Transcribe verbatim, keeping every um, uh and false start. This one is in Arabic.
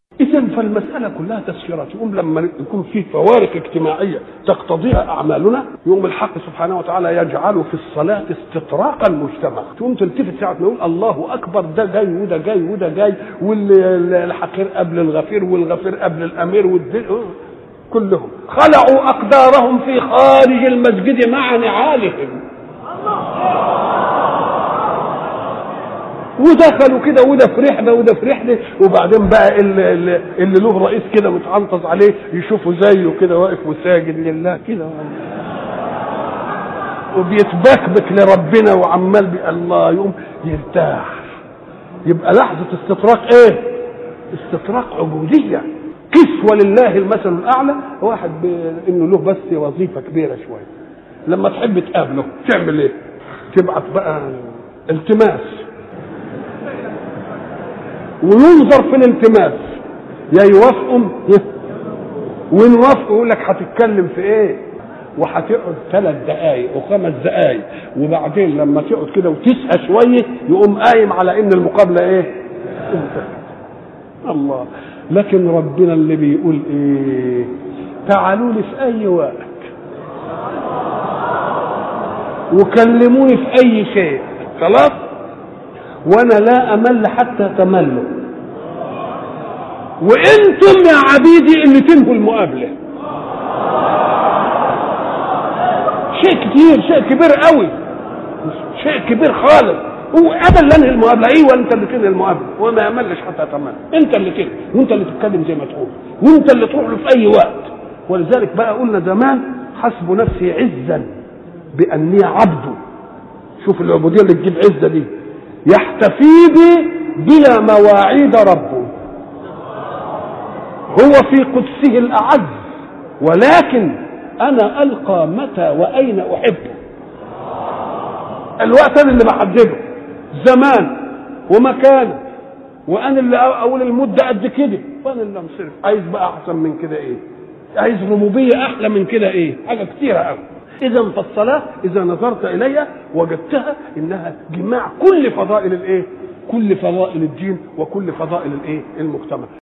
إذن فالمسألة كلها تسخيرات. يقوم لما يكون في فوارق اجتماعية تقتضيها أعمالنا، يقوم الحق سبحانه وتعالى يجعل في الصلاة استطراق المجتمع. تقوم تلتفت ساعة ما يقول الله أكبر، ده جاي وده جاي وده جاي، والحقير قبل الغفير والغفير قبل الأمير والدين، كلهم خلعوا أقدارهم في خارج المسجد مع نعالهم، ودخلوا كده وده في رحله وده في رحله. وبعدين بقى اللي, اللي له رئيس كده متعنطز عليه يشوفه زيه كده واقف وساجد لله كده وبيتبكبك لربنا وعمال بي الله، يقوم يرتاح. يبقى لحظه استطراق ايه؟ استطراق عبوديه، كسوه لله المثل الاعلى. واحد انه له بس وظيفه كبيره شويه، لما تحب تقابله تعمل ايه؟ تبعت بقى التماس، وينظر في الالتماس، يا يوافقوا وين وافقوا يقول لك هتتكلم في ايه، وهتقعد ثلاث دقائق وخمس دقائق، وبعدين لما تقعد كده وتسهى شويه يقوم قايم على ان المقابله ايه؟ الله. لكن ربنا اللي بيقول ايه؟ تعالوا لي في اي وقت وكلموني في اي شيء، خلاص، وانا لا امل حتى تملوا، وانتم يا عبيدي اللي تنهوا المقابله. شيء كتير، شيء كبير قوي، شيء كبير خالص. هو ابدا لا انهي المقابله، ايوه انت اللي تنهي المقابله، وما يملش حتى تمل، انت اللي تنهي وانت اللي تتكلم زي ما تقول وانت اللي تروح له في اي وقت. ولذلك بقى قلنا زمان حسب نفسي عزا باني عبده. شوف العبوديه اللي تجيب عزه دي، يحتفي بي بلا مواعيد ربه، هو في قدسه الأعز، ولكن أنا ألقى متى وأين أحبه. الوقت أنا اللي بحدده، زمان ومكان، وأنا اللي أقول المدة قد كده، وأنا اللي أمصرف. عايز بقى أحسن من كده إيه؟ عايز ربوبية أحلى من كده إيه؟ حاجة كتيرة أوي. إذا فالصلاة إذا نظرت إليها وجدتها إنها جماع كل فضائل الإيه؟ كل فضائل الدين وكل فضائل الإيه؟ المجتمع.